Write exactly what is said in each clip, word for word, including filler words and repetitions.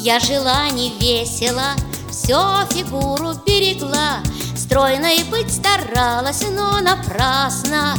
Я жила невесело, все фигуру берегла, стройной быть старалась, но напрасно.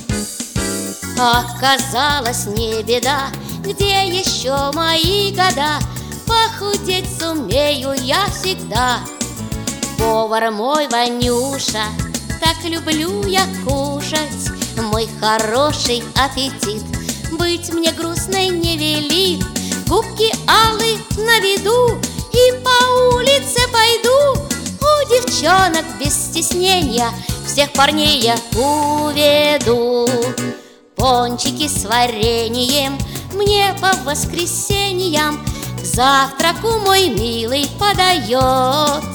Оказалось, не беда, где еще мои года, похудеть сумею я всегда. Повар мой Ванюша, так люблю я кушать, мой хороший аппетит быть мне грустной не велит. Губки алые на виду, и по улице пойду, у девчонок без стеснения всех парней я уведу. Пончики с вареньем мне по воскресеньям к завтраку мой милый подает.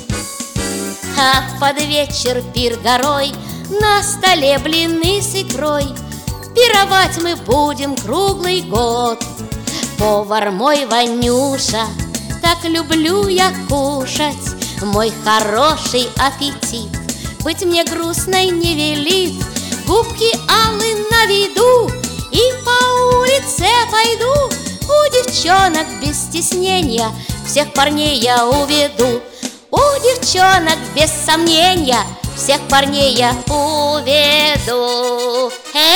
А под вечер пир горой, на столе блины с икрой, пировать мы будем круглый год. Повар мой Ванюша, так люблю я кушать, мой хороший аппетит быть мне грустной не велит. Губки алые на виду, и по улице пойду, у девчонок без стеснения всех парней я уведу. У девчонок без сомнения всех парней я уведу. Э?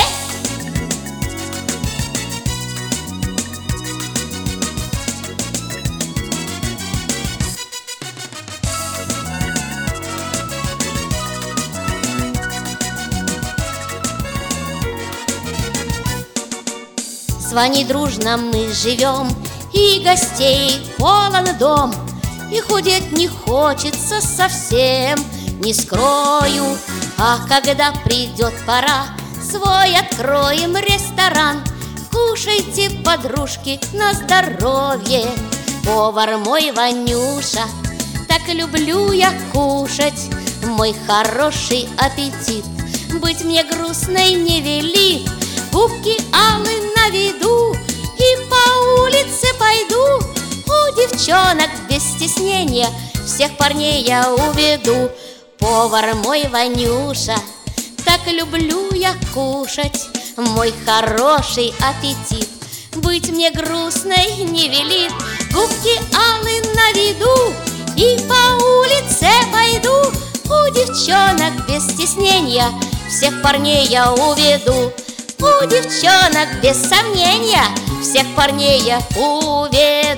Звони дружно мы живем, и гостей полон дом, и худеть не хочется совсем, не скрою. А когда придет пора, свой откроем ресторан. Кушайте, подружки, на здоровье. Повар мой Ванюша, так люблю я кушать, мой хороший аппетит быть мне грустной не велит. Губки алые на виду, и по улице пойду, у девчонок без стеснения всех парней я уведу. Повар мой Ванюша, так люблю я кушать, мой хороший аппетит быть мне грустной не велит. Губки алые на виду, и по улице пойду, у девчонок без стеснения всех парней я уведу. У девчонок без сомнения всех парней я уведу.